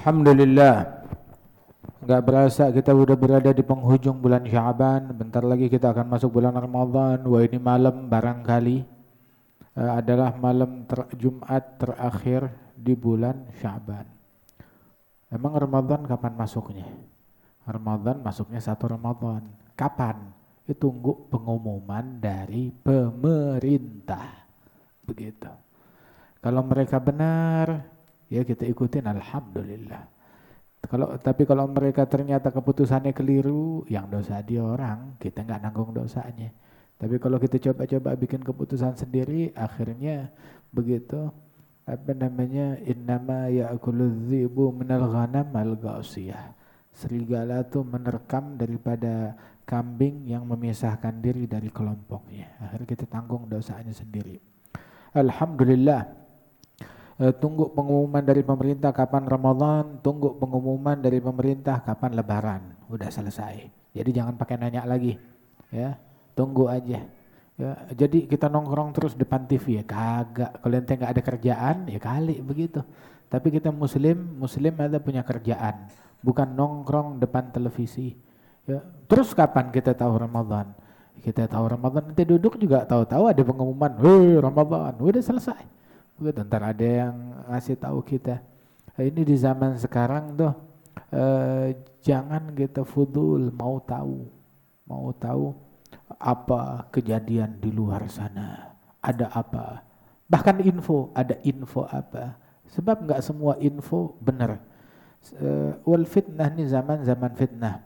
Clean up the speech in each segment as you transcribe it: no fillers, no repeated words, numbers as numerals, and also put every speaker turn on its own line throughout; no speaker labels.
Alhamdulillah. Gak berasa kita udah berada di penghujung bulan Sya'ban. Bentar lagi kita akan masuk bulan Ramadan. Wah, ini malam barangkali adalah malam Jumat terakhir di bulan Sya'ban. Emang Ramadan kapan masuknya? Ramadan masuknya 1 Ramadan. Kapan? Tunggu pengumuman dari pemerintah. Begitu. Kalau mereka benar, ya kita ikutin, alhamdulillah. Tapi kalau mereka ternyata keputusannya keliru, yang dosa dia orang, kita nggak nanggung dosanya. Tapi kalau kita coba-coba bikin keputusan sendiri, akhirnya begitu, innama ya'kuludz dzibu minal ghanam al-ghasiyah. Serigala tuh menerkam daripada kambing yang memisahkan diri dari kelompoknya. Akhirnya kita tanggung dosanya sendiri. Alhamdulillah. Tunggu pengumuman dari pemerintah kapan Ramadan, tunggu pengumuman dari pemerintah kapan Lebaran. Udah selesai. Jadi jangan pakai nanya lagi. Ya, tunggu aja. Ya, jadi kita nongkrong terus depan TV ya kagak. Kalau ente nggak ada kerjaan ya kali begitu. Tapi kita muslim ada punya kerjaan, bukan nongkrong depan televisi. Ya, terus kapan kita tahu Ramadan? Kita tahu Ramadan, nanti duduk juga tahu-tahu ada pengumuman, Ramadan, udah selesai. Begitu, ntar ada yang ngasih tahu kita. Ini di zaman sekarang tuh jangan kita fudul mau tahu apa kejadian di luar sana, ada apa. Bahkan ada info apa. Sebab enggak semua info benar. Wal fitnah ini zaman fitnah.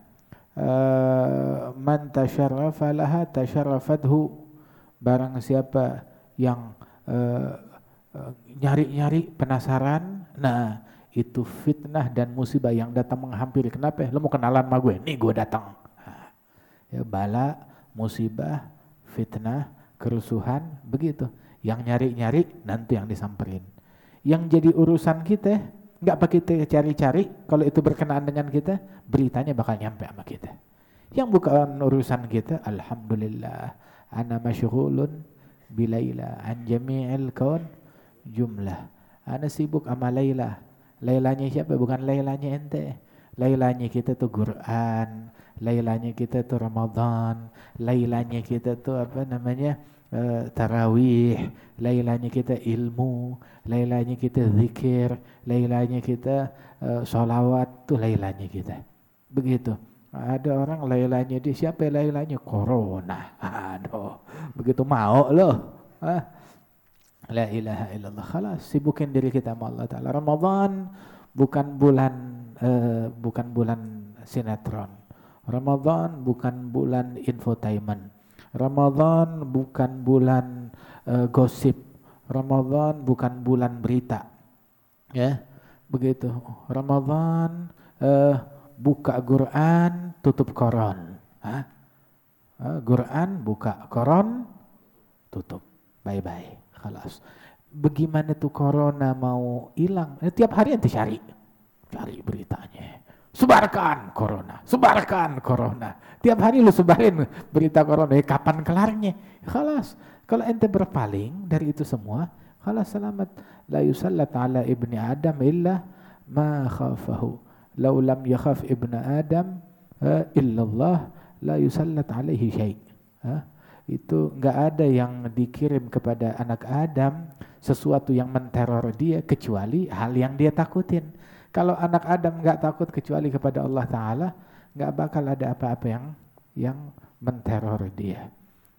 Man tasyarrafa laha tasyarrafathu. Barang siapa yang nyari-nyari penasaran, nah itu fitnah dan musibah yang datang menghampiri. Kenapa? Lo mau kenalan sama gue? Nih gue datang. Nah, ya bala, musibah, fitnah, kerusuhan, begitu. Yang nyari-nyari nanti yang disamperin. Yang jadi urusan kita, nggak pakai kita cari-cari. Kalau itu berkenaan dengan kita, beritanya bakal nyampe sama kita. Yang bukan urusan kita, alhamdulillah, ana masyghulun bilaila an jami'il kaun jumlah. Ana sibuk sama Laila. Lailanya siapa? Bukan Lailanya ente. Lailanya kita tuh Quran, Lailanya kita tuh Ramadan, Lailanya kita tuh tarawih, Lailanya kita ilmu, Lailanya kita zikir, Lailanya kita sholawat, tuh Lailanya kita. Begitu. Ada orang Lailanya dia, siapa Lailanya? Corona. Aduh, begitu mau loh. La ilaha illallah. Khalas, sibukin diri kita sama Allah Ta'ala. Ramadan bukan bulan sinetron. Ramadan bukan bulan infotainment. Ramadan bukan bulan gosip. Ramadan bukan bulan berita. Ya, begitu. Ramadan buka Quran, tutup Koran. Quran buka, Koran tutup. Bye-bye. Khalas. Bagaimana tuh corona mau hilang? Tiap hari ente cari beritanya. Sebarkan corona. Tiap hari lu sebarin berita corona. Kapan kelarnya? Khalas. Kalau ente berpaling dari itu semua, khalas selamat. La yusallat ala ibni Adam illa ma khafahu. Law lam yakhaf ibnu Adam illallah la yusallat alaihi syai'. Itu enggak ada yang dikirim kepada anak Adam sesuatu yang menteror dia kecuali hal yang dia takutin. Kalau anak Adam enggak takut kecuali kepada Allah Ta'ala, enggak bakal ada apa-apa yang menteror dia.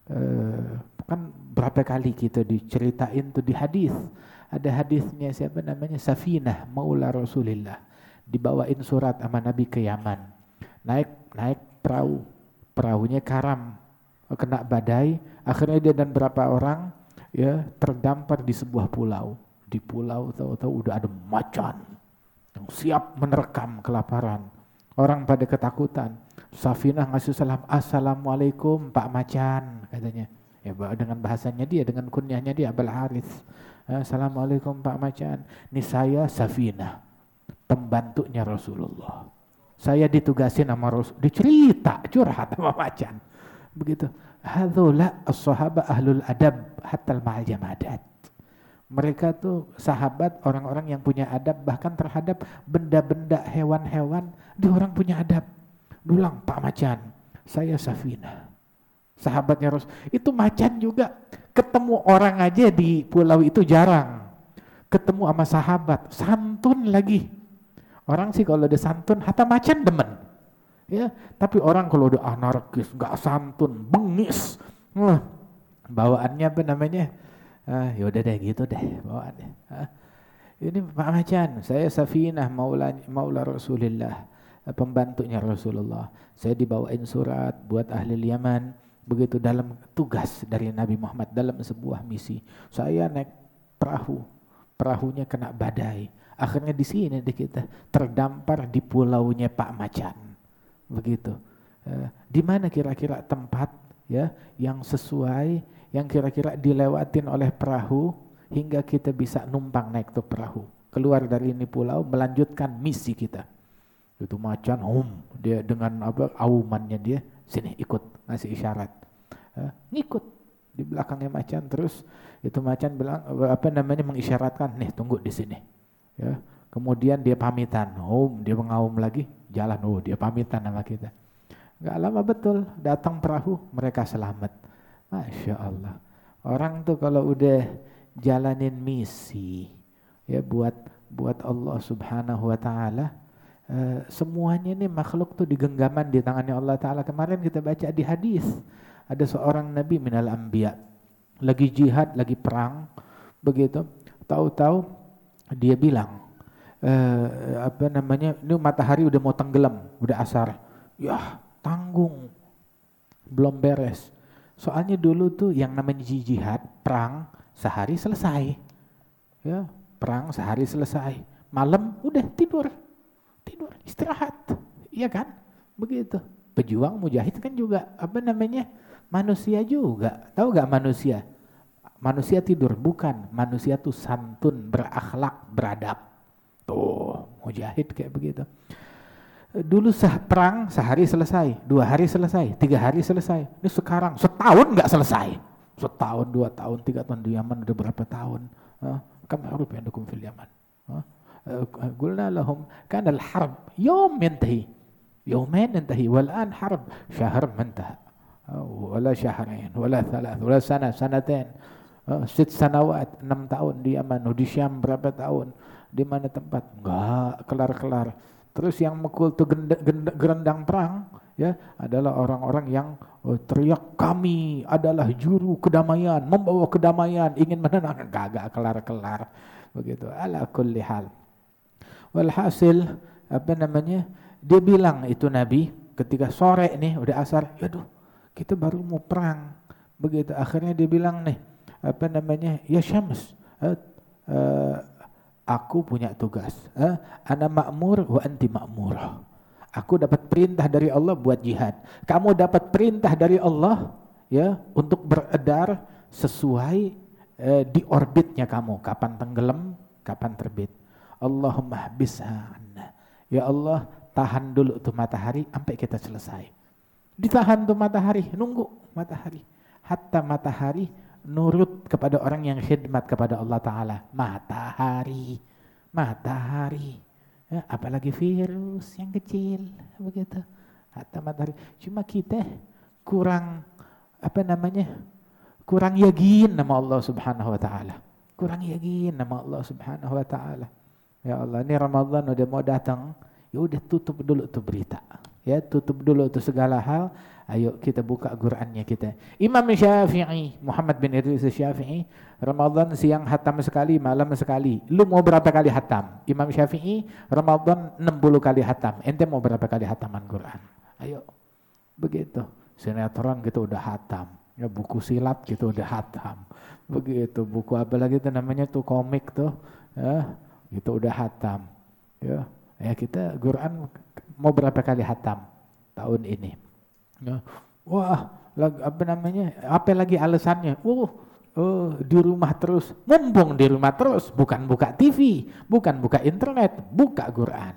Kan berapa kali kita diceritain tuh di hadis. Ada hadisnya siapa namanya? Safinah Maula Rasulillah. Dibawain surat sama Nabi ke Yaman. Naik perahunya karam. Kena badai, akhirnya dia dan berapa orang ya terdampar di sebuah pulau. Di pulau tahu-tahu udah ada macan yang siap menerkam kelaparan. Orang pada ketakutan. Safinah ngasih salam, assalamualaikum Pak Macan katanya. Ya dengan bahasanya dia, dengan kunyahnya dia Abul Harits. Assalamualaikum Pak Macan. Ini saya Safinah, pembantunya Rasulullah. Saya ditugasin sama Rasul, dicerita curhat sama Macan. Begitu. Hadzula as-sahaba ahlul adab hatta al-ma'al jamadat. Mereka tuh sahabat, orang-orang yang punya adab, bahkan terhadap benda-benda hewan-hewan, dia orang punya adab. Dulang, Pak Macan, saya Safina, sahabatnya Rasul. Itu Macan juga ketemu orang aja di pulau itu jarang. Ketemu sama sahabat, santun lagi. Orang sih kalau udah santun, hatta Macan demen. Ya, tapi orang kalau udah anarkis, nggak santun, bengis, bawaannya apa namanya? Ya udah deh gitu deh bawaannya. Ini Pak Macan, saya Safinah maula Rasulullah, pembantunya Rasulullah. Saya dibawain surat buat ahli Yaman, begitu dalam tugas dari Nabi Muhammad dalam sebuah misi. Saya naik perahunya kena badai. Akhirnya di sini kita terdampar di pulaunya Pak Macan. Begitu. Di mana kira-kira tempat ya yang sesuai, yang kira-kira dilewatin oleh perahu hingga kita bisa numpang naik tuh perahu, keluar dari ini pulau melanjutkan misi kita. Itu Macan dia dengan aumannya dia sini ikut, ngasih isyarat. Ngikut di belakangnya Macan, terus itu Macan bilang mengisyaratkan, nih tunggu di sini. Ya, kemudian dia pamitan, dia mengaum lagi, jalan, dia pamitan sama kita. Gak lama betul datang perahu, mereka selamat. Masya Allah. Orang tuh kalau udah jalanin misi ya buat Allah Subhanahu wa taala, semuanya nih makhluk tuh digenggaman di tangannya Allah taala. Kemarin kita baca di hadis, ada seorang nabi minal anbiya lagi jihad, lagi perang, begitu. Tahu-tahu dia bilang ini matahari udah mau tenggelam, udah asar. Yah, tanggung. Belum beres. Soalnya dulu tuh yang namanya jihad, perang sehari selesai. Ya, perang sehari selesai. Malam udah tidur, istirahat. Iya kan? Begitu. Pejuang mujahid kan juga manusia juga. Tahu gak manusia? Manusia tidur, bukan. Manusia tuh santun, berakhlak, beradab. Tuh, mujahid kayak begitu. Dulu perang sehari selesai, 2 hari selesai, 3 hari selesai. Ini sekarang setahun nggak selesai. Setahun, 2 tahun, 3 tahun di Yaman udah berapa tahun? Kam haruf yandukum fil Yaman. Qulna lahum kana al-harb yawm yantahi. Yawmain yantahi wal an harb syahr mantaha. Wala syahrain, wala thalath, wala sanatain. 6 sanawat, 6 tahun di Yaman, di Syam berapa tahun? Di mana tempat? Enggak kelar-kelar. Terus yang mukul tuh gerendang perang ya adalah orang-orang yang teriak, kami adalah juru kedamaian, membawa kedamaian, ingin menenangkan, kagak kelar-kelar begitu. Ala kulli hal. Walhasil dia bilang itu Nabi ketika sore nih udah asar, yaduh kita baru mau perang begitu. Akhirnya dia bilang nih ya Syams, aku punya tugas. Ana ma'mur wa anti ma'murah. Aku dapat perintah dari Allah buat jihad. Kamu dapat perintah dari Allah ya untuk beredar sesuai di orbitnya kamu. Kapan tenggelam, kapan terbit. Allahumma habisha anna. Ya Allah, tahan dulu tuh matahari sampai kita selesai. Ditahan tuh matahari, nunggu matahari. Hatta matahari nurut kepada orang yang khidmat kepada Allah Ta'ala. Matahari ya, apalagi virus yang kecil begitu. Hatta matahari. Cuma kita kurang kurang yakin nama Allah Subhanahu wa Ta'ala. Kurang yakin nama Allah Subhanahu wa Ta'ala. Ya Allah, ini Ramadan udah mau datang, ya udah tutup dulu tuh berita. Ya, tutup dulu tuh segala hal. Ayo kita buka Qur'annya kita. Imam Syafi'i, Muhammad bin Idris Syafi'i, Ramadan siang hatam sekali, malam sekali. Lu mau berapa kali hatam? Imam Syafi'i, Ramadan 60 kali hatam. Ente mau berapa kali hataman Qur'an? Ayo. Begitu. Sinetron gitu udah hatam. Ya buku silat gitu udah hatam. Begitu. Buku apa lagi tuh namanya tuh komik tuh. Ya, gitu udah hatam. Ya, kita Qur'an mau berapa kali hatam tahun ini? Wah, apa lagi alasannya? Di rumah terus, mumpung di rumah terus, bukan buka TV, bukan buka internet, buka Quran.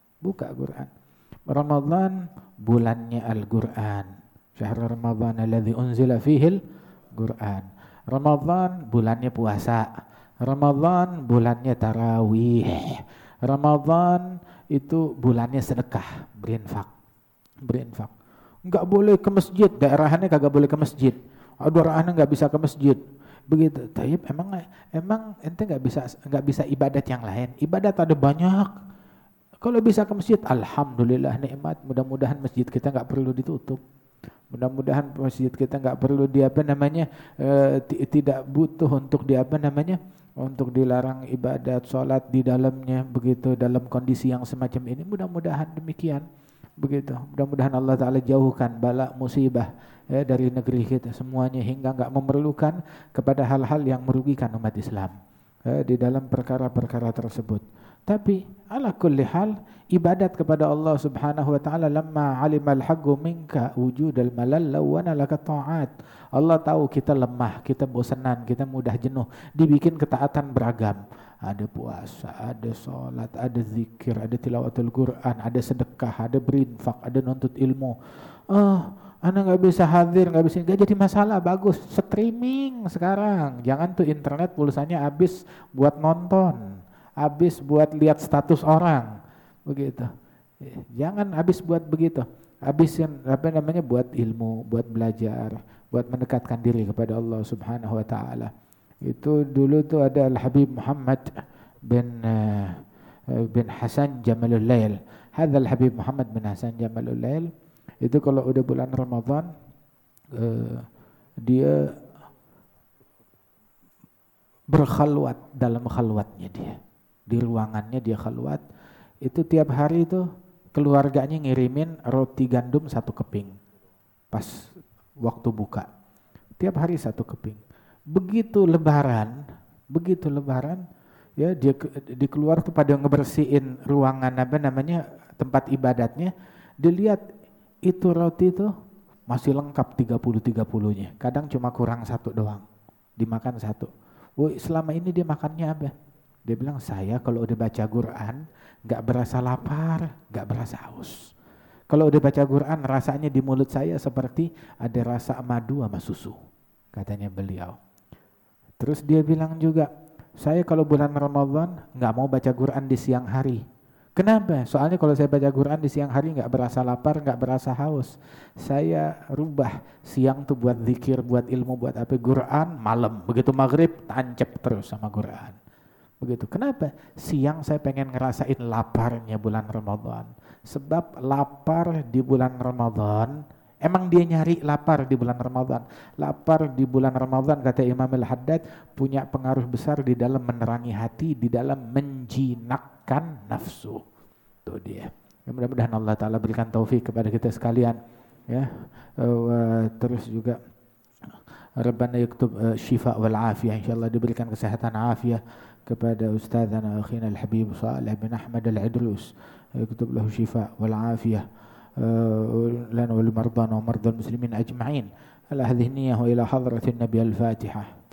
Ramadan bulannya Al-Quran. Syahrul Ramadan alladzi unzila fihil Quran. Ramadan bulannya puasa. Ramadan bulannya tarawih. Ramadan itu bulannya sedekah, berinfak. Enggak boleh ke masjid, daerahnya kagak boleh ke masjid. Daerahnya enggak bisa ke masjid. Begitu. Tapi emang ente enggak bisa ibadat yang lain. Ibadat ada banyak. Kalau bisa ke masjid, alhamdulillah nikmat. Mudah-mudahan masjid kita enggak perlu ditutup. Mudah-mudahan masjid kita enggak perlu tidak butuh untuk untuk dilarang ibadat, sholat di dalamnya begitu dalam kondisi yang semacam ini. Mudah-mudahan demikian begitu. Mudah-mudahan Allah Ta'ala jauhkan bala musibah dari negeri kita semuanya hingga enggak memerlukan kepada hal-hal yang merugikan umat Islam di dalam perkara-perkara tersebut. Tapi ala kulli hal ibadat kepada Allah Subhanahu wa taala lamma alimal haqqu minka wujudal malal lawana laka ta'at. Allah tahu kita lemah, kita bosanan, kita mudah jenuh, dibikin ketaatan beragam. Ada puasa, ada sholat, ada zikir, ada tilawatul Quran, ada sedekah, ada berinfak, ada nuntut ilmu. Anda nggak bisa hadir, nggak jadi masalah, bagus. Streaming sekarang, jangan tuh internet pulsanya habis buat nonton, habis buat lihat status orang, begitu. Jangan habis buat begitu, habisin buat ilmu, buat belajar, buat mendekatkan diri kepada Allah Subhanahu wa taala. Itu dulu tuh ada Al-Habib Muhammad bin Hasan Jamalul Lail. Hadza Al-Habib Muhammad bin Hasan Jamalul Lail itu kalau udah bulan Ramadan dia berkhalwat dalam khalwatnya dia. Di ruangannya dia khalwat. Itu tiap hari itu keluarganya ngirimin roti gandum 1 keping pas waktu buka. Tiap hari 1 keping. Begitu lebaran ya dia keluar tuh pada ngebersihin ruangan tempat ibadatnya, dilihat itu roti itu masih lengkap 30-30-nya. Kadang cuma kurang 1 doang. Dimakan 1. Selama ini dia makannya apa? Dia bilang, saya kalau udah baca Quran gak berasa lapar, gak berasa haus. Kalau udah baca Quran rasanya di mulut saya seperti ada rasa madu sama susu, katanya beliau. Terus dia bilang juga, saya kalau bulan Ramadan gak mau baca Quran di siang hari. Kenapa? Soalnya kalau saya baca Quran di siang hari gak berasa lapar, gak berasa haus. Saya rubah siang tuh buat zikir, buat ilmu, buat apa, Quran malam. Begitu maghrib tancap terus sama Quran. Begitu. Kenapa? Siang saya pengen ngerasain laparnya bulan Ramadan. Sebab lapar di bulan Ramadan, emang dia nyari lapar di bulan Ramadan. Lapar di bulan Ramadan kata Imam Al-Haddad punya pengaruh besar di dalam menerangi hati, di dalam menjinakkan nafsu. Itu dia. Ya, mudah-mudahan Allah Ta'ala berikan taufik kepada kita sekalian. Ya, terus juga Rabbana yaktub syifa wal afiyah. InsyaAllah diberikan kesehatan afiyah kepada Ustazana Akhina Al-Habib Salih bin Ahmad Al-Idrus. Yaktub lahu syifa wal afiyah lana wal mardan wa mardal muslimin ajma'in. Ala hadhihi niyyah wa ila hadratin Nabi Al-Fatihah.